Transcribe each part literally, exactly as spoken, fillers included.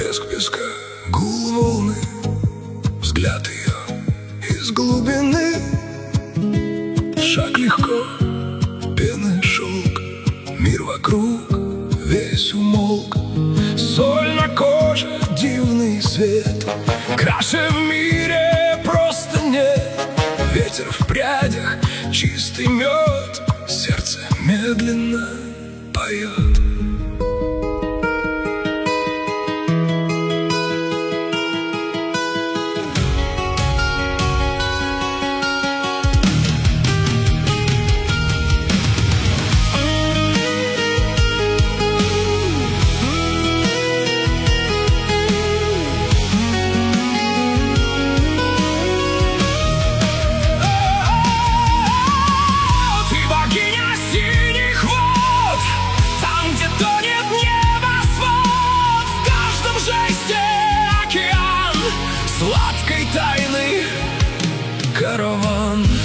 Блеск песка, гул волны, взгляд ее из глубины. Шаг легко, пены шелк, мир вокруг весь умолк. Соль на коже, дивный свет, краше в мире просто нет. Ветер в прядях, чистый мед, сердце медленно поет. Сладкой тайны караван.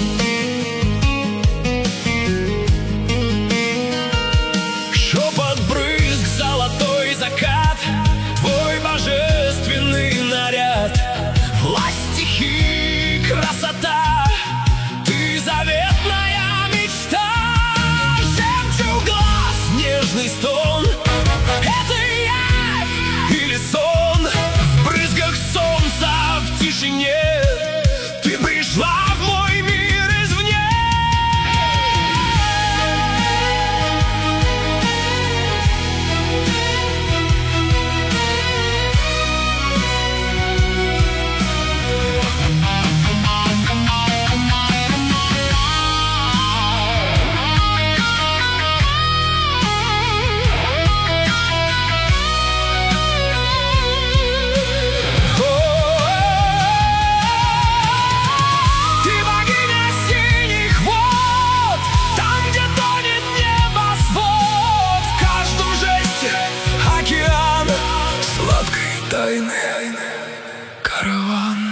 Шепот брызг, золотой закат, твой божественный наряд. Власть стихий, красота, ты заветная мечта. Жемчуг глаз, нежный стон, это явь или сон? В брызгах солнца, в тишине ты пришла в мой мир извне. Тайны караван.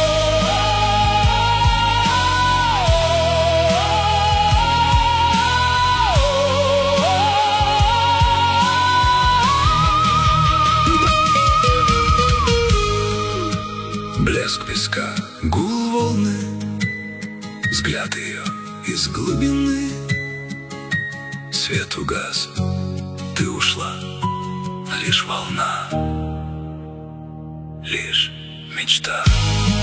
Блеск песка, гул волны, взгляд ее из глубины. Свет угас, ты ушла, лишь волна, лишь мечта.